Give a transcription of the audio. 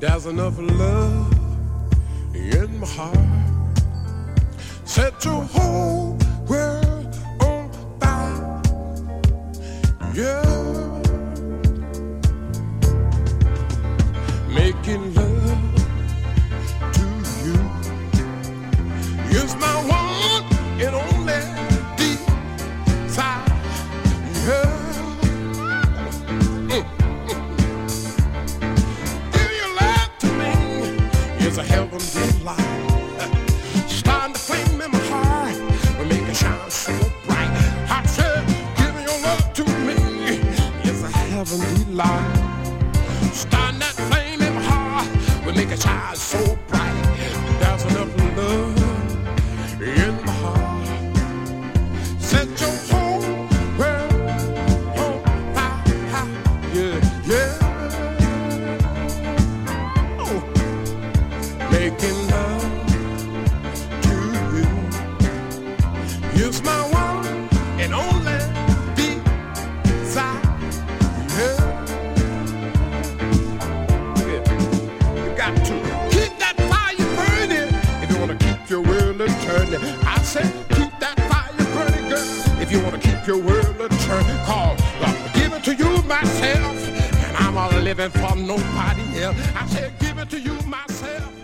There's enough love in my heart. Set your whole world on fire. Yeah. Making love to you is my one and only desire. Yeah. It's a heavenly light, starting to flame in my heart, will make it shine so bright. I said, giving your love to me, it's a heavenly light, starting that flame in my heart, will make it shine so bright. There's enough love in my heart. Set your whole world on fire, yeah, yeah. Making love to you is my one and only desire. Yeah. You got to keep that fire burning if you want to keep your world a turning. I said keep that fire burning, girl, if you want to keep your world a turning. Cause I'm giving to you myself, and I'm a living for nobody else. I said give it to you myself.